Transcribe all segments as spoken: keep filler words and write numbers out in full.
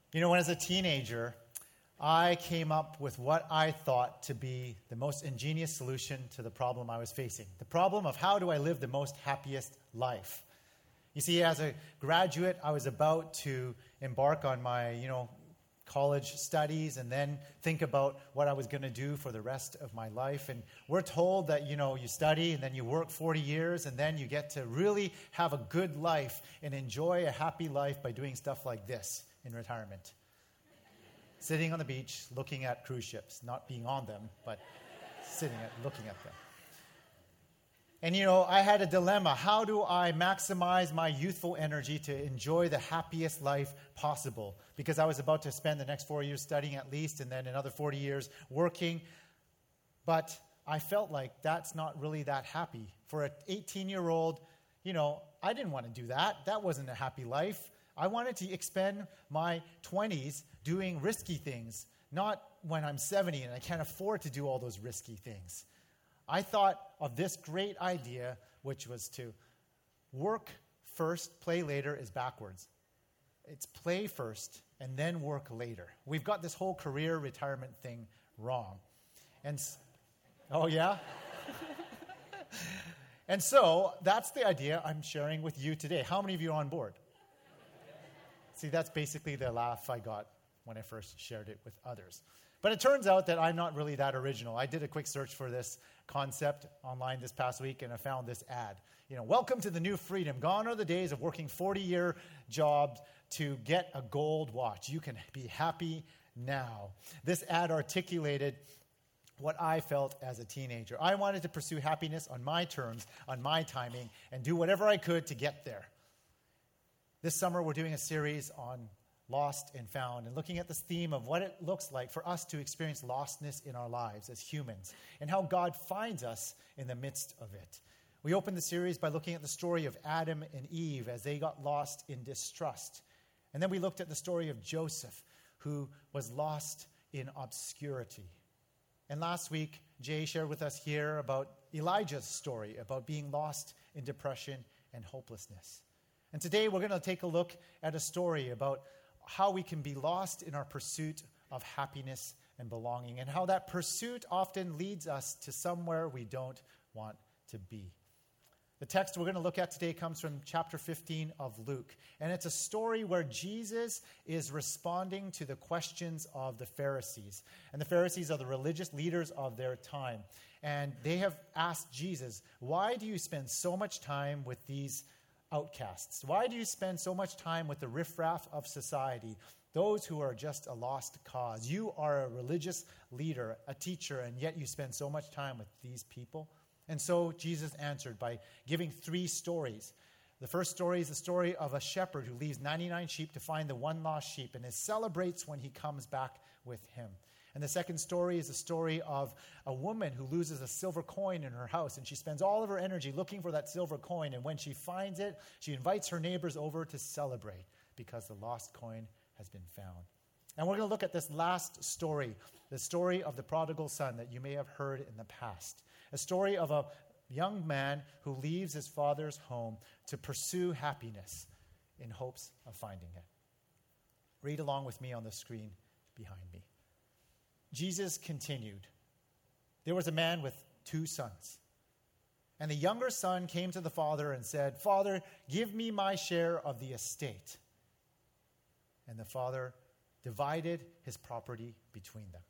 You know, when as a teenager, I came up with what I thought to be the most ingenious solution to the problem I was facing. The problem of how do I live the most happiest life? You see, as a graduate, I was about to embark on my, you know, college studies and then think about what I was going to do for the rest of my life. And we're told that, you know, you study and then you work forty years and then you get to really have a good life and enjoy a happy life by doing stuff like this in retirement. Sitting on the beach, looking at cruise ships, not being on them, but sitting at, looking at them. And, you know, I had a dilemma. How do I maximize my youthful energy to enjoy the happiest life possible? Because I was about to spend the next four years studying at least, and then another forty years working. But I felt like that's not really that happy. For an eighteen-year-old, you know, I didn't want to do that. That wasn't a happy life. I wanted to expend my twenties doing risky things, not when I'm seventy and I can't afford to do all those risky things. I thought of this great idea, which was to work first, play later is backwards. It's play first and then work later. We've got this whole career retirement thing wrong. And oh yeah? And so that's the idea I'm sharing with you today. How many of you are on board? See, that's basically the laugh I got when I first shared it with others. But it turns out that I'm not really that original. I did a quick search for this concept online this past week, and I found this ad. You know, welcome to the new freedom. Gone are the days of working forty-year jobs to get a gold watch. You can be happy now. This ad articulated what I felt as a teenager. I wanted to pursue happiness on my terms, on my timing, and do whatever I could to get there. This summer, we're doing a series on lost and found, and looking at this theme of what it looks like for us to experience lostness in our lives as humans, and how God finds us in the midst of it. We opened the series by looking at the story of Adam and Eve as they got lost in distrust. And then we looked at the story of Joseph, who was lost in obscurity. And last week, Jay shared with us here about Elijah's story, about being lost in depression and hopelessness. And today we're going to take a look at a story about how we can be lost in our pursuit of happiness and belonging, and how that pursuit often leads us to somewhere we don't want to be. The text we're going to look at today comes from chapter fifteen of Luke, and it's a story where Jesus is responding to the questions of the Pharisees. And the Pharisees are the religious leaders of their time, and they have asked Jesus, why do you spend so much time with these outcasts? Why do you spend so much time with the riffraff of society, those who are just a lost cause? You are a religious leader, a teacher, and yet you spend so much time with these people. And so Jesus answered by giving three stories. The first story is the story of a shepherd who leaves ninety-nine sheep to find the one lost sheep, and celebrates when he comes back with him. And the second story is the story of a woman who loses a silver coin in her house, and she spends all of her energy looking for that silver coin. And when she finds it, she invites her neighbors over to celebrate because the lost coin has been found. And we're going to look at this last story, the story of the prodigal son that you may have heard in the past. A story of a young man who leaves his father's home to pursue happiness in hopes of finding it. Read along with me on the screen behind me. Jesus continued, there was a man with two sons. And the younger son came to the father and said, Father, give me my share of the estate. And the father divided his property between them.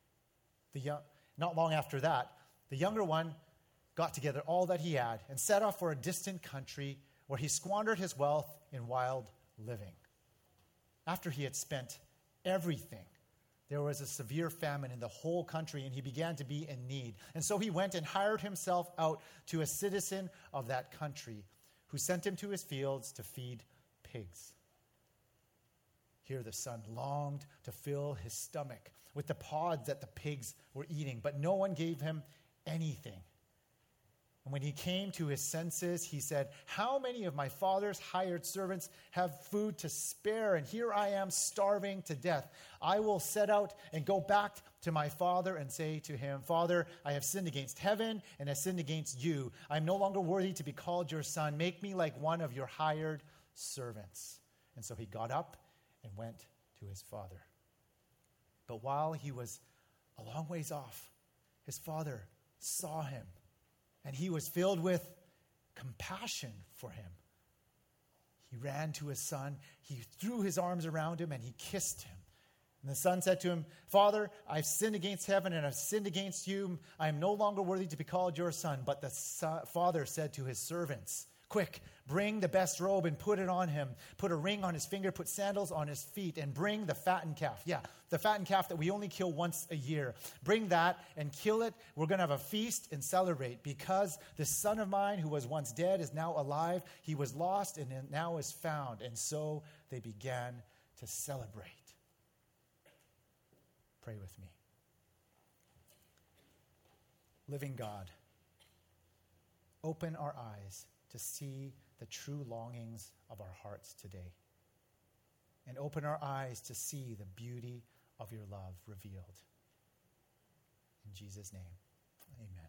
The young, not long after that, the younger one got together all that he had and set off for a distant country where he squandered his wealth in wild living. After he had spent everything, there was a severe famine in the whole country, and he began to be in need. And so he went and hired himself out to a citizen of that country, who sent him to his fields to feed pigs. Here the son longed to fill his stomach with the pods that the pigs were eating, but no one gave him anything. And when he came to his senses, he said, how many of my father's hired servants have food to spare? And here I am starving to death. I will set out and go back to my father and say to him, Father, I have sinned against heaven and have sinned against you. I am no longer worthy to be called your son. Make me like one of your hired servants. And so he got up and went to his father. But while he was a long ways off, his father saw him, and he was filled with compassion for him. He ran to his son, he threw his arms around him, and he kissed him. And the son said to him, Father, I've sinned against heaven and I've sinned against you. I am no longer worthy to be called your son. But the son, father said to his servants, quick, bring the best robe and put it on him. Put a ring on his finger, put sandals on his feet, and bring the fattened calf. Yeah, the fattened calf that we only kill once a year. Bring that and kill it. We're going to have a feast and celebrate, because this son of mine who was once dead is now alive. He was lost and now is found. And so they began to celebrate. Pray with me. Living God, open our eyes to see the true longings of our hearts today. And open our eyes to see the beauty of your love revealed. In Jesus' name, amen.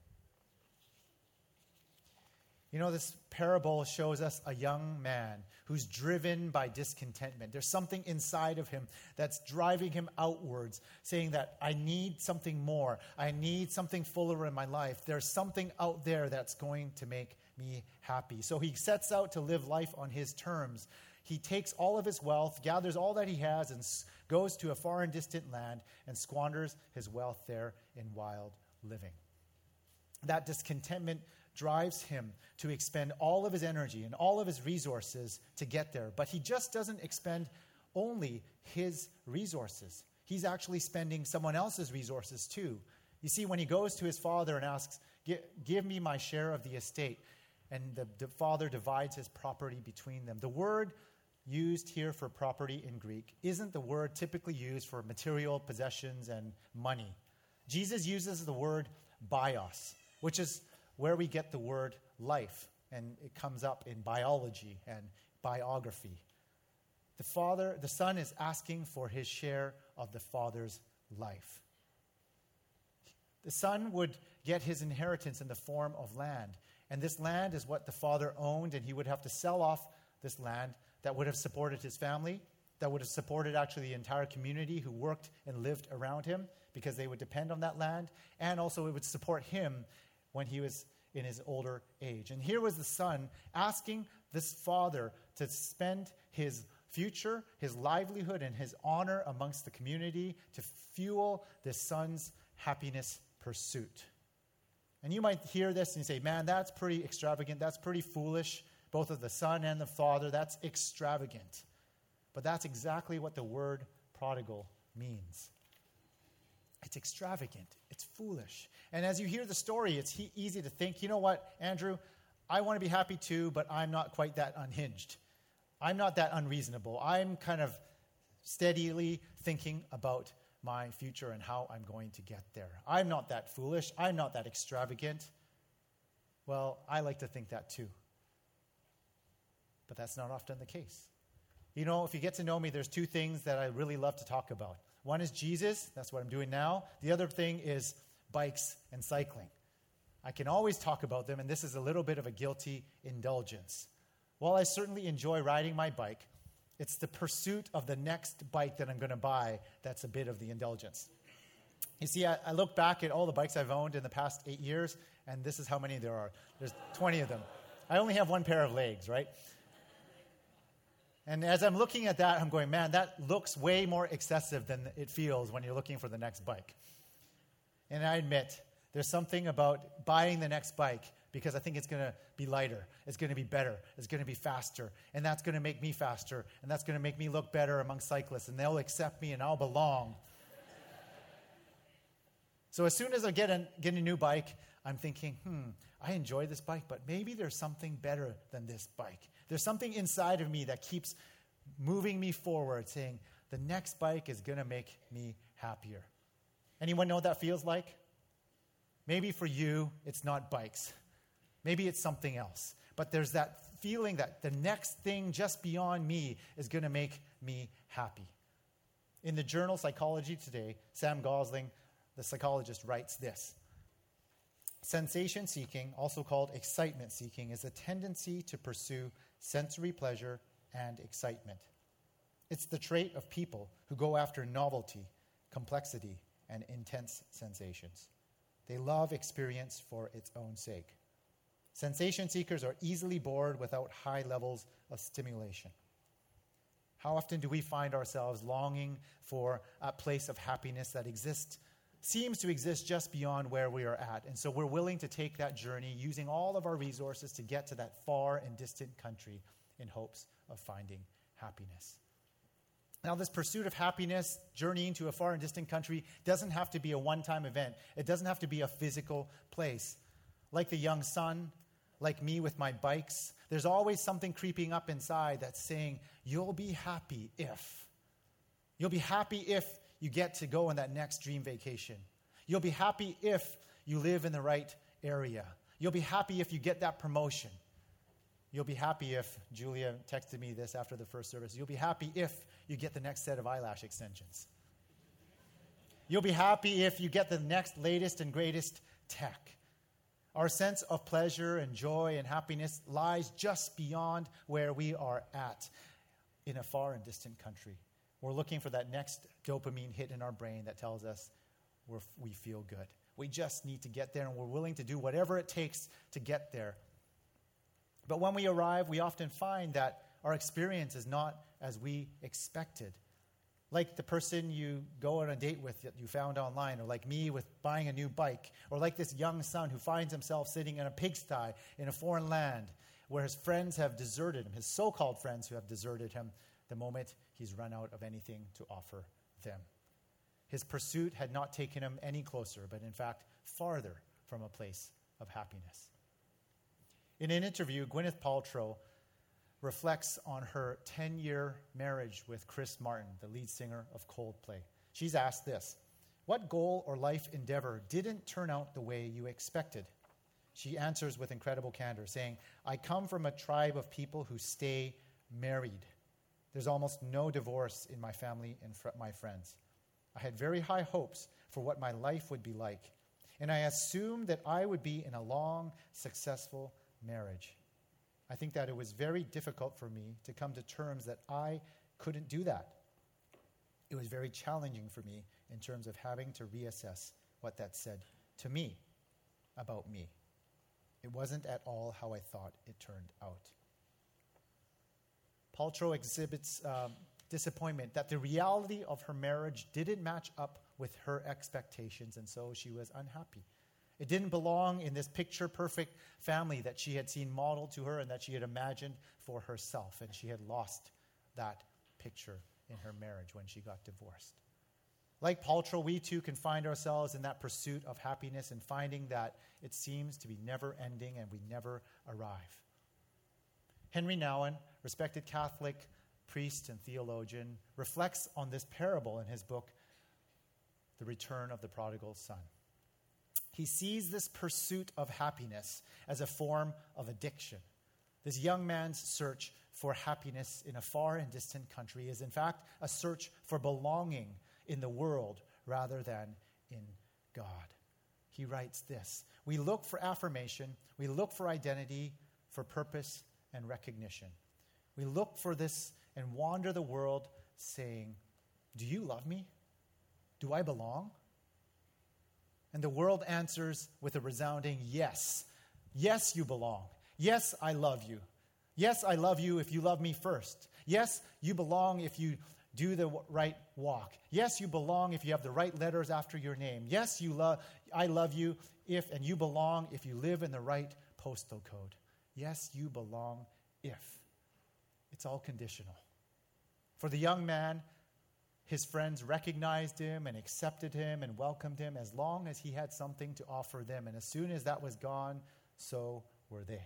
You know, this parable shows us a young man who's driven by discontentment. There's something inside of him that's driving him outwards, saying that I need something more. I need something fuller in my life. There's something out there that's going to make me happy. So he sets out to live life on his terms. He takes all of his wealth, gathers all that he has, and goes to a far and distant land and squanders his wealth there in wild living. That discontentment drives him to expend all of his energy and all of his resources to get there. But he just doesn't expend only his resources. He's actually spending someone else's resources too. You see, when he goes to his father and asks, give me my share of the estate, and the, the father divides his property between them. The word used here for property in Greek isn't the word typically used for material possessions and money. Jesus uses the word bios, which is where we get the word life, and it comes up in biology and biography. The father, the son is asking for his share of the father's life. The son would get his inheritance in the form of land, and this land is what the father owned, and he would have to sell off this land that would have supported his family, that would have supported actually the entire community who worked and lived around him, because they would depend on that land, and also it would support him when he was in his older age. And here was the son asking this father to spend his future, his livelihood, and his honor amongst the community to fuel this son's happiness pursuit. And you might hear this and you say, man, that's pretty extravagant. That's pretty foolish. Both of the son and the father, that's extravagant. But that's exactly what the word prodigal means. It's extravagant. It's foolish. And as you hear the story, it's he- easy to think, you know what, Andrew, I want to be happy too, but I'm not quite that unhinged. I'm not that unreasonable. I'm kind of steadily thinking about my future and how I'm going to get there. I'm not that foolish. I'm not that extravagant. Well, I like to think that too. But that's not often the case. You know, if you get to know me, there's two things that I really love to talk about. One is Jesus. That's what I'm doing now. The other thing is bikes and cycling. I can always talk about them, and this is a little bit of a guilty indulgence. While I certainly enjoy riding my bike, it's the pursuit of the next bike that I'm going to buy that's a bit of the indulgence. You see, I, I look back at all the bikes I've owned in the past eight years, and this is how many there are. There's twenty of them. I only have one pair of legs, right? And as I'm looking at that, I'm going, man, that looks way more excessive than it feels when you're looking for the next bike. And I admit, there's something about buying the next bike because I think it's going to be lighter, it's going to be better, it's going to be faster, and that's going to make me faster, and that's going to make me look better among cyclists, and they'll accept me, and I'll belong. So as soon as I get a, get a new bike, I'm thinking, hmm, I enjoy this bike, but maybe there's something better than this bike. There's something inside of me that keeps moving me forward, saying, the next bike is going to make me happier. Anyone know what that feels like? Maybe for you, it's not bikes. Maybe it's something else. But there's that feeling that the next thing just beyond me is going to make me happy. In the journal Psychology Today, Sam Gosling, the psychologist, writes this. Sensation seeking, also called excitement seeking, is a tendency to pursue sensory pleasure and excitement. It's the trait of people who go after novelty, complexity, and intense sensations. They love experience for its own sake. Sensation seekers are easily bored without high levels of stimulation. How often do we find ourselves longing for a place of happiness that exists, seems to exist just beyond where we are at? And so we're willing to take that journey using all of our resources to get to that far and distant country in hopes of finding happiness. Now, this pursuit of happiness, journeying to a far and distant country, doesn't have to be a one-time event. It doesn't have to be a physical place. Like the young son, like me with my bikes, there's always something creeping up inside that's saying, you'll be happy if. You'll be happy if you get to go on that next dream vacation. You'll be happy if you live in the right area. You'll be happy if you get that promotion. You'll be happy if, Julia texted me this after the first service, you'll be happy if you get the next set of eyelash extensions. You'll be happy if you get the next latest and greatest tech. Our sense of pleasure and joy and happiness lies just beyond where we are at in a far and distant country. We're looking for that next dopamine hit in our brain that tells us we're, we feel good. We just need to get there, and we're willing to do whatever it takes to get there. But when we arrive, we often find that our experience is not as we expected. Like the person you go on a date with that you found online, or like me with buying a new bike, or like this young son who finds himself sitting in a pigsty in a foreign land where his friends have deserted him, his so-called friends who have deserted him the moment he's run out of anything to offer them. His pursuit had not taken him any closer, but in fact, farther from a place of happiness. In an interview, Gwyneth Paltrow reflects on her ten-year marriage with Chris Martin, the lead singer of Coldplay. She's asked this: what goal or life endeavor didn't turn out the way you expected? She answers with incredible candor, saying, I come from a tribe of people who stay married. There's almost no divorce in my family and fr- my friends. I had very high hopes for what my life would be like, and I assumed that I would be in a long, successful marriage. I think that it was very difficult for me to come to terms that I couldn't do that. It was very challenging for me in terms of having to reassess what that said to me about me. It wasn't at all how I thought it turned out. Paltrow exhibits um, disappointment that the reality of her marriage didn't match up with her expectations, and so she was unhappy. It didn't belong in this picture-perfect family that she had seen modeled to her and that she had imagined for herself, and she had lost that picture in her marriage when she got divorced. Like Paltrow, we too can find ourselves in that pursuit of happiness and finding that it seems to be never-ending and we never arrive. Henry Nouwen, respected Catholic priest and theologian, reflects on this parable in his book, The Return of the Prodigal Son. He sees this pursuit of happiness as a form of addiction. This young man's search for happiness in a far and distant country is, in fact, a search for belonging in the world rather than in God. He writes this: we look for affirmation, we look for identity, for purpose and recognition. We look for this and wander the world saying, do you love me? Do I belong? And the world answers with a resounding yes. Yes, you belong. Yes, I love you. Yes, I love you if you love me first. Yes, you belong if you do the right walk. Yes, you belong if you have the right letters after your name. Yes, you love. I love you if, and you belong if you live in the right postal code. Yes, you belong if. It's all conditional. For the young man, his friends recognized him and accepted him and welcomed him as long as he had something to offer them. And as soon as that was gone, so were they.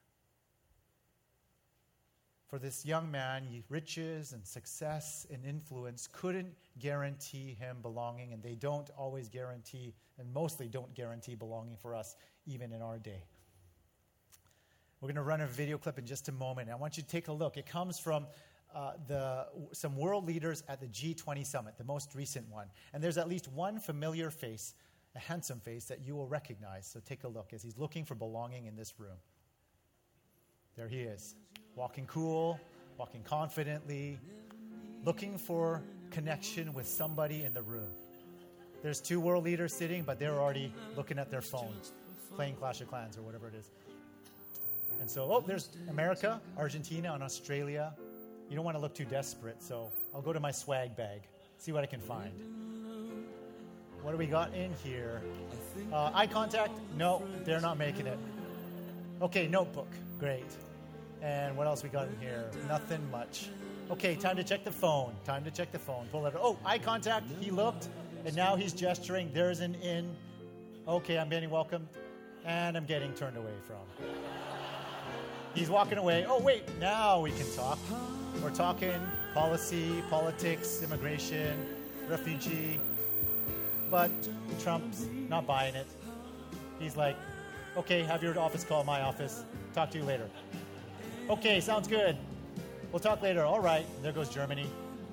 For this young man, riches and success and influence couldn't guarantee him belonging, and they don't always guarantee, and mostly don't guarantee belonging for us, even in our day. We're going to run a video clip in just a moment. I want you to take a look. It comes from uh, the some world leaders at the G twenty summit, the most recent one. And there's at least one familiar face, a handsome face, that you will recognize. So take a look as he's looking for belonging in this room. There he is, walking cool, walking confidently, looking for connection with somebody in the room. There's two world leaders sitting, but they're already looking at their phones, playing Clash of Clans or whatever it is. And so, oh, there's America, Argentina, and Australia. You don't want to look too desperate, so I'll go to my swag bag, see what I can find. What do we got in here? Uh, eye contact? No, they're not making it. Okay, notebook. Great. And what else we got in here? Nothing much. Okay, time to check the phone. Time to check the phone. Pull it. Oh, eye contact. He looked, and now he's gesturing. There's an in. Okay, I'm getting welcomed, and I'm getting turned away from. He's walking away. Oh, wait, now we can talk. We're talking policy, politics, immigration, refugee. But Trump's not buying it. He's like, okay, have your office call my office. Talk to you later. Okay, sounds good. We'll talk later. All right, there goes Germany.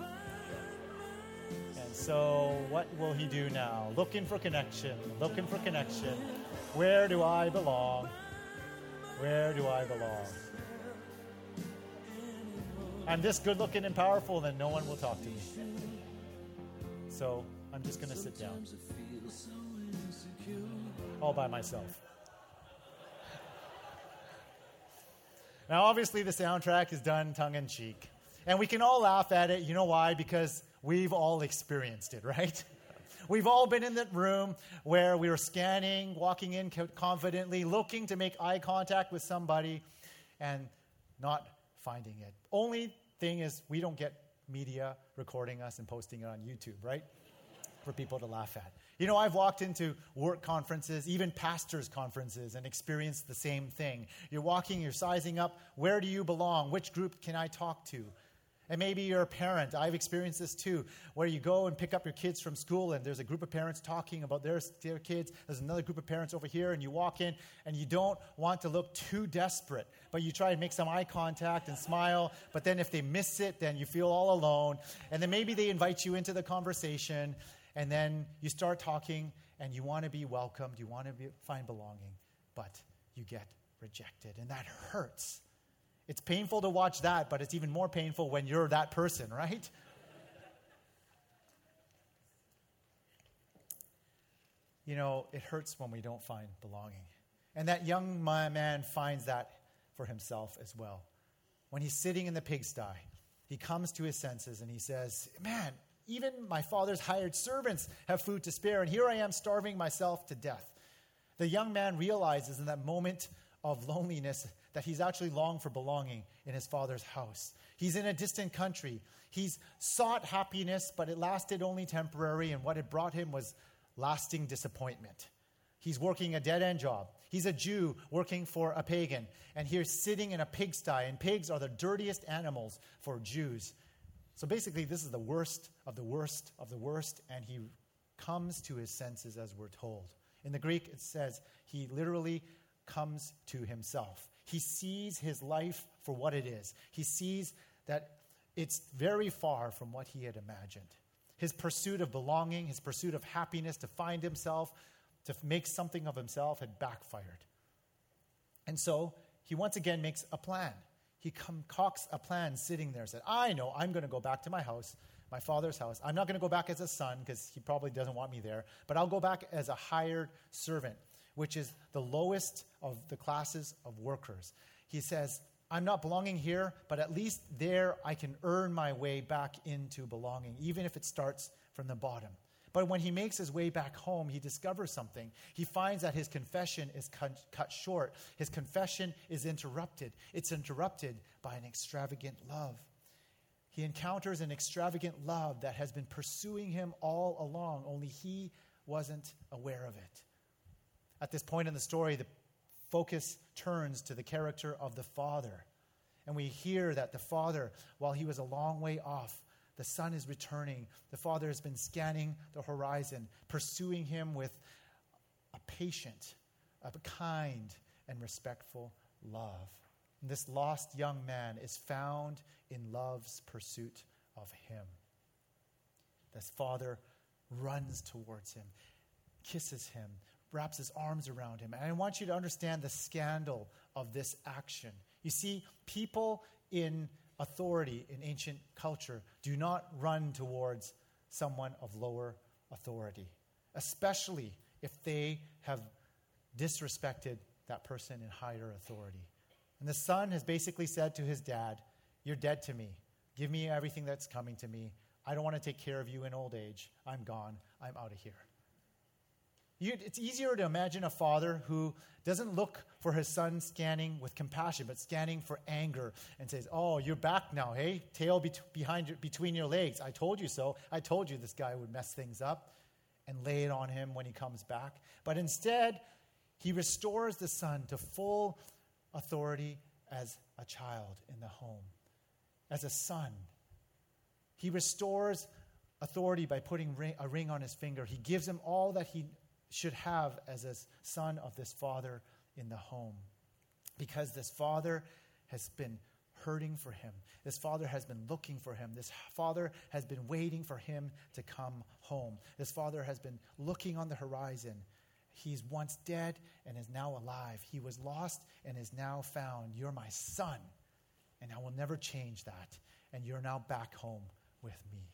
And so what will he do now? Looking for connection, looking for connection. Where do I belong? Where do I belong? I'm this good looking and powerful, then no one will talk to me. So I'm just going to sit down. All by myself. Now, obviously, the soundtrack is done tongue-in-cheek. And we can all laugh at it. You know why? Because we've all experienced it, right? We've all been in that room where we were scanning, walking in confidently, looking to make eye contact with somebody, and not finding it. Only thing is, we don't get media recording us and posting it on YouTube, right? For people to laugh at. You know, I've walked into work conferences, even pastors' conferences, and experienced the same thing. You're walking, you're sizing up, where do you belong? Which group can I talk to? And maybe you're a parent. I've experienced this too, where you go and pick up your kids from school, and there's a group of parents talking about their, their kids. There's another group of parents over here, and you walk in, and you don't want to look too desperate, but you try and make some eye contact and smile, but then if they miss it, then you feel all alone. And then maybe they invite you into the conversation, and then you start talking, and you want to be welcomed, you want to be, find belonging, but you get rejected, and that hurts. It's painful to watch that, but it's even more painful when you're that person, right? You know, it hurts when we don't find belonging. And that young man finds that for himself as well. When he's sitting in the pigsty, he comes to his senses and he says, man, even my father's hired servants have food to spare, and here I am starving myself to death. The young man realizes in that moment of loneliness that he's actually longed for belonging in his father's house. He's in a distant country. He's sought happiness, but it lasted only temporary, and what it brought him was lasting disappointment. He's working a dead-end job. He's a Jew working for a pagan, and he's sitting in a pigsty, and pigs are the dirtiest animals for Jews. So basically, this is the worst of the worst of the worst, and he comes to his senses, as we're told. In the Greek, it says he literally comes to himself. He sees his life for what it is. He sees that it's very far from what he had imagined. His pursuit of belonging, his pursuit of happiness, to find himself, to make something of himself, had backfired. And so he once again makes a plan. He concocts a plan sitting there, said, I know I'm going to go back to my house, my father's house. I'm not going to go back as a son because he probably doesn't want me there, but I'll go back as a hired servant, which is the lowest of the classes of workers. He says, I'm not belonging here, but at least there I can earn my way back into belonging, even if it starts from the bottom. But when he makes his way back home, he discovers something. He finds that his confession is cut, cut short. His confession is interrupted. It's interrupted by an extravagant love. He encounters an extravagant love that has been pursuing him all along, only he wasn't aware of it. At this point in the story, the focus turns to the character of the father. And we hear that the father, while he was a long way off, the son is returning. The father has been scanning the horizon, pursuing him with a patient, a kind, and respectful love. And this lost young man is found in love's pursuit of him. This father runs towards him, kisses him, wraps his arms around him. And I want you to understand the scandal of this action. You see, people in authority in ancient culture, do not run towards someone of lower authority, especially if they have disrespected that person in higher authority. And the son has basically said to his dad, "You're dead to me. Give me everything that's coming to me. I don't want to take care of you in old age. I'm gone. I'm out of here." You, it's easier to imagine a father who doesn't look for his son scanning with compassion, but scanning for anger and says, "Oh, you're back now, hey? Tail be- behind your, between your legs. I told you so. I told you this guy would mess things up," and lay it on him when he comes back. But instead, he restores the son to full authority as a child in the home, as a son. He restores authority by putting ring, a ring on his finger. He gives him all that he should have as a son of this father in the home. Because this father has been hurting for him. This father has been looking for him. This father has been waiting for him to come home. This father has been looking on the horizon. He's once dead and is now alive. He was lost and is now found. You're my son, and I will never change that. And you're now back home with me.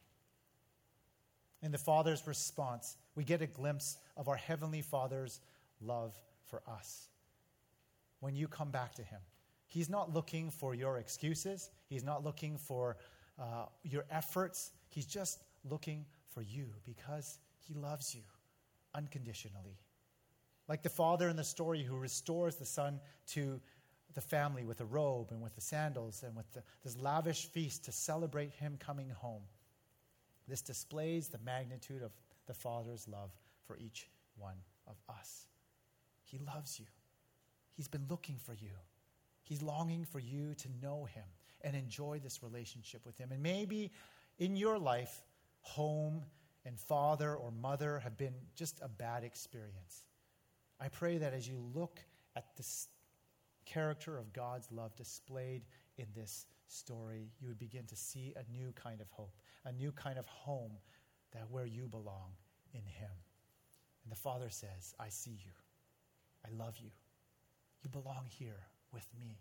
In the Father's response, we get a glimpse of our Heavenly Father's love for us. When you come back to him, he's not looking for your excuses. He's not looking for uh, your efforts. He's just looking for you because he loves you unconditionally. Like the father in the story who restores the son to the family with a robe and with the sandals and with the, this lavish feast to celebrate him coming home. This displays the magnitude of the Father's love for each one of us. He loves you. He's been looking for you. He's longing for you to know him and enjoy this relationship with him. And maybe in your life, home and father or mother have been just a bad experience. I pray that as you look at this character of God's love displayed in this story, you would begin to see a new kind of hope, a new kind of home that where you belong in him. And the Father says, "I see you. I love you. You belong here with me."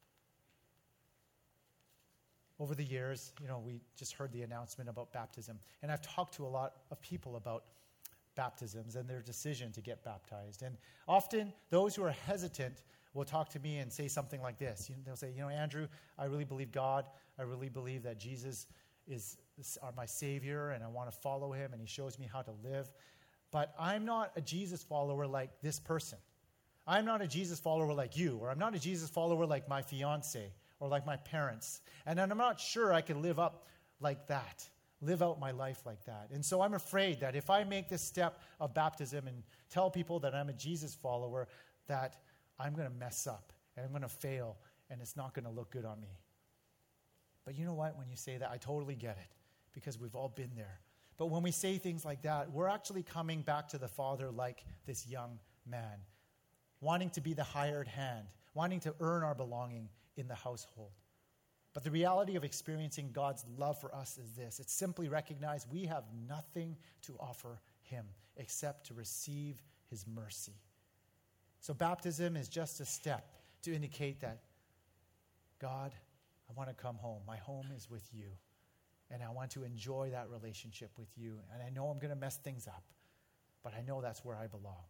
Over the years, you know, we just heard the announcement about baptism, and I've talked to a lot of people about baptisms and their decision to get baptized. And often those who are hesitant will talk to me and say something like this. You know, they'll say, "You know, Andrew, I really believe God. I really believe that Jesus is, is my Savior, and I want to follow him, and he shows me how to live. But I'm not a Jesus follower like this person. I'm not a Jesus follower like you, or I'm not a Jesus follower like my fiance or like my parents. And I'm not sure I can live up like that, live out my life like that. And so I'm afraid that if I make this step of baptism and tell people that I'm a Jesus follower, that I'm going to mess up and I'm going to fail and it's not going to look good on me." But you know what? When you say that, I totally get it because we've all been there. But when we say things like that, we're actually coming back to the Father like this young man, wanting to be the hired hand, wanting to earn our belonging in the household. But the reality of experiencing God's love for us is this. It's simply recognize we have nothing to offer him except to receive his mercy. So baptism is just a step to indicate that, God, I want to come home. My home is with you. And I want to enjoy that relationship with you. And I know I'm going to mess things up, but I know that's where I belong.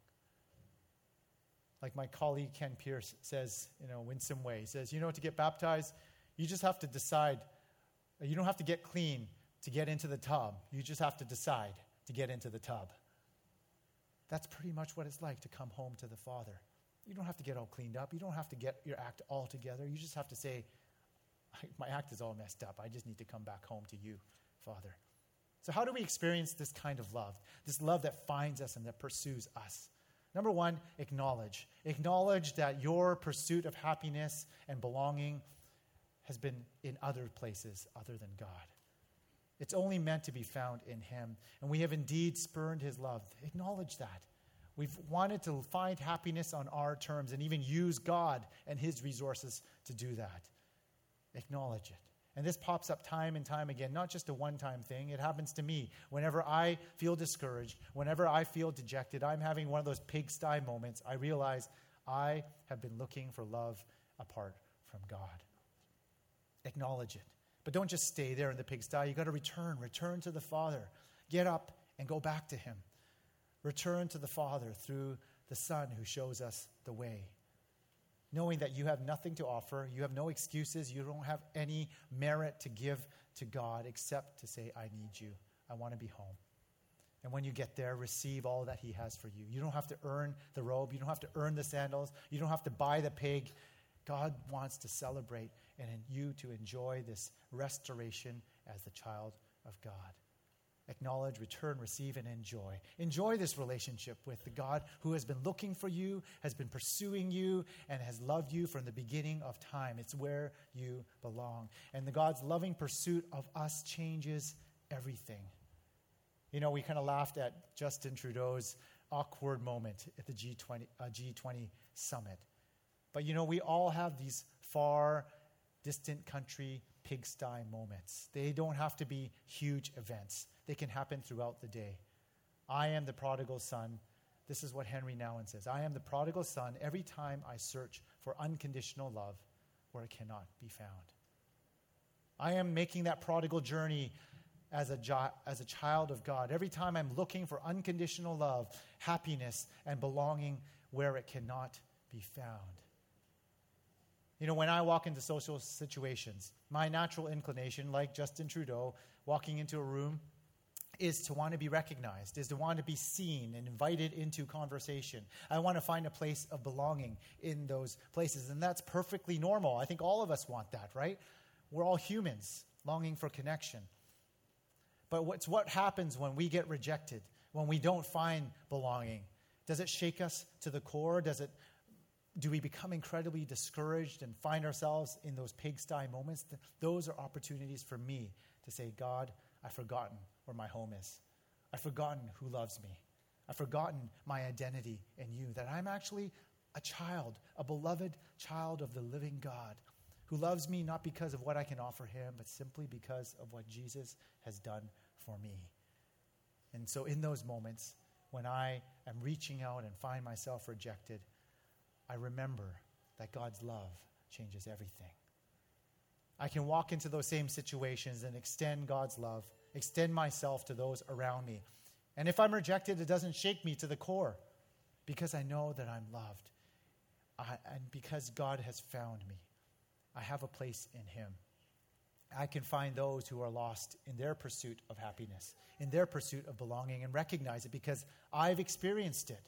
Like my colleague Ken Pierce says in a winsome way, he says, you know, to get baptized, you just have to decide. You don't have to get clean to get into the tub. You just have to decide to get into the tub. That's pretty much what it's like to come home to the Father. You don't have to get all cleaned up. You don't have to get your act all together. You just have to say, my act is all messed up. I just need to come back home to you, Father. So how do we experience this kind of love? This love that finds us and that pursues us? Number one, acknowledge. Acknowledge that your pursuit of happiness and belonging has been in other places other than God. It's only meant to be found in him. And we have indeed spurned his love. Acknowledge that. We've wanted to find happiness on our terms and even use God and his resources to do that. Acknowledge it. And this pops up time and time again, not just a one-time thing. It happens to me. Whenever I feel discouraged, whenever I feel dejected, I'm having one of those pigsty moments. I realize I have been looking for love apart from God. Acknowledge it. But don't just stay there in the pigsty. You've got to return. Return to the Father. Get up and go back to him. Return to the Father through the Son who shows us the way. Knowing that you have nothing to offer, you have no excuses, you don't have any merit to give to God except to say, I need you. I want to be home. And when you get there, receive all that he has for you. You don't have to earn the robe. You don't have to earn the sandals. You don't have to buy the pig. God wants to celebrate and in you to enjoy this restoration as the child of God. Acknowledge, return, receive, and enjoy. Enjoy this relationship with the God who has been looking for you, has been pursuing you, and has loved you from the beginning of time. It's where you belong. And the God's loving pursuit of us changes everything. You know, we kind of laughed at Justin Trudeau's awkward moment at the G twenty, uh, G twenty summit. But, you know, we all have these far, distant country pigsty moments. They don't have to be huge events. They can happen throughout the day. I am the prodigal son. This is what Henry Nouwen says. I am the prodigal son every time I search for unconditional love where it cannot be found. I am making that prodigal journey as a, jo- as a child of God. Every time I'm looking for unconditional love, happiness, and belonging where it cannot be found. You know, when I walk into social situations, my natural inclination, like Justin Trudeau, walking into a room, is to want to be recognized, is to want to be seen and invited into conversation. I want to find a place of belonging in those places, and that's perfectly normal. I think all of us want that, right? We're all humans longing for connection. But what's what happens when we get rejected, when we don't find belonging? Does it shake us to the core? Does it Do we become incredibly discouraged and find ourselves in those pigsty moments? Those are opportunities for me to say, God, I've forgotten where my home is. I've forgotten who loves me. I've forgotten my identity in you, that I'm actually a child, a beloved child of the living God who loves me not because of what I can offer him, but simply because of what Jesus has done for me. And so in those moments, when I am reaching out and find myself rejected, I remember that God's love changes everything. I can walk into those same situations and extend God's love, extend myself to those around me. And if I'm rejected, it doesn't shake me to the core because I know that I'm loved. I, and because God has found me, I have a place in him. I can find those who are lost in their pursuit of happiness, in their pursuit of belonging, and recognize it because I've experienced it.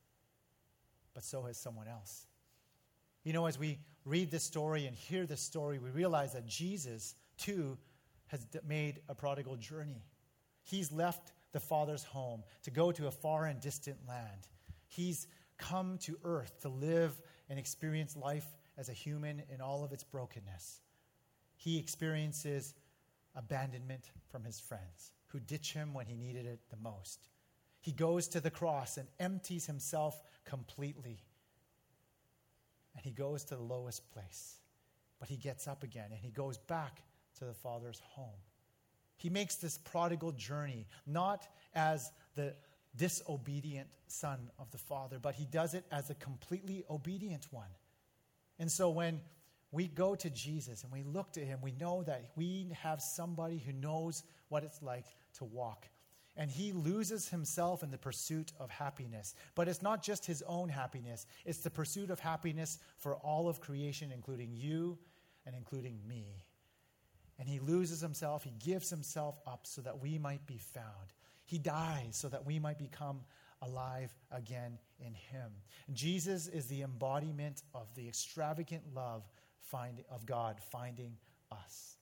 But so has someone else. You know, as we read this story and hear this story, we realize that Jesus, too, has made a prodigal journey. He's left the Father's home to go to a far and distant land. He's come to earth to live and experience life as a human in all of its brokenness. He experiences abandonment from his friends who ditch him when he needed it the most. He goes to the cross and empties himself completely. And he goes to the lowest place. But he gets up again and he goes back to the Father's home. He makes this prodigal journey, not as the disobedient son of the Father, but he does it as a completely obedient one. And so when we go to Jesus and we look to him, we know that we have somebody who knows what it's like to walk. And he loses himself in the pursuit of happiness. But it's not just his own happiness. It's the pursuit of happiness for all of creation, including you and including me. And he loses himself. He gives himself up so that we might be found. He dies so that we might become alive again in him. And Jesus is the embodiment of the extravagant love find, of God finding us.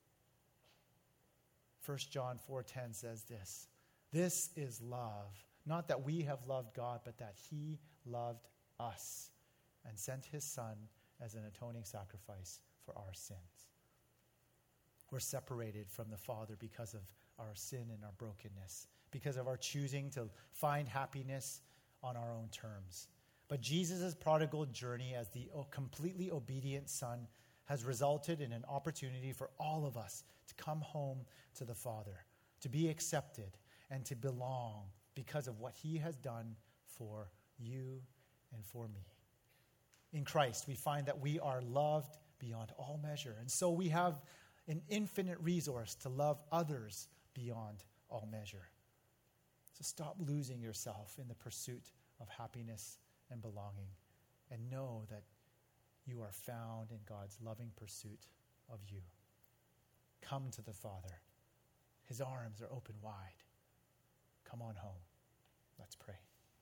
First John four ten says this. This is love, not that we have loved God, but that he loved us and sent his Son as an atoning sacrifice for our sins. We're separated from the Father because of our sin and our brokenness, because of our choosing to find happiness on our own terms. But Jesus' prodigal journey as the completely obedient Son has resulted in an opportunity for all of us to come home to the Father, to be accepted, and to belong because of what he has done for you and for me. In Christ, we find that we are loved beyond all measure. And so we have an infinite resource to love others beyond all measure. So stop losing yourself in the pursuit of happiness and belonging, and know that you are found in God's loving pursuit of you. Come to the Father. His arms are open wide. Come on home. Let's pray.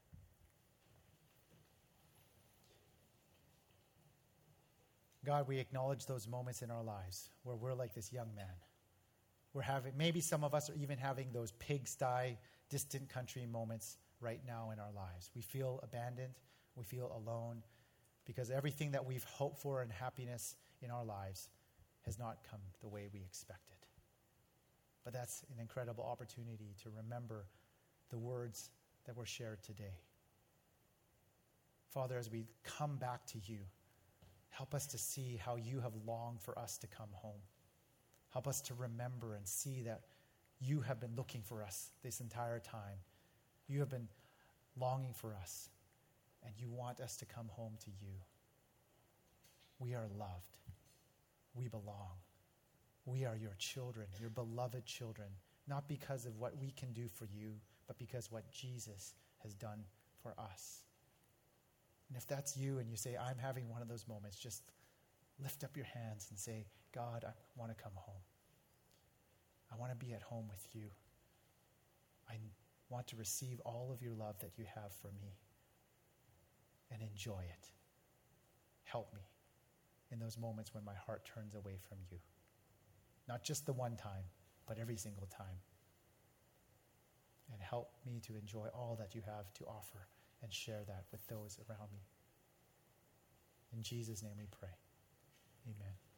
God, we acknowledge those moments in our lives where we're like this young man. We're having, maybe some of us are even having those pigsty, distant country moments right now in our lives. We feel abandoned. We feel alone because everything that we've hoped for in happiness in our lives has not come the way we expected. But that's an incredible opportunity to remember the words that were shared today. Father, as we come back to you, help us to see how you have longed for us to come home. Help us to remember and see that you have been looking for us this entire time. You have been longing for us, and you want us to come home to you. We are loved. We belong. We are your children, your beloved children, not because of what we can do for you, but because what Jesus has done for us. And if that's you and you say, I'm having one of those moments, just lift up your hands and say, God, I want to come home. I want to be at home with you. I want to receive all of your love that you have for me and enjoy it. Help me in those moments when my heart turns away from you. Not just the one time, but every single time. And help me to enjoy all that you have to offer and share that with those around me. In Jesus' name we pray. Amen.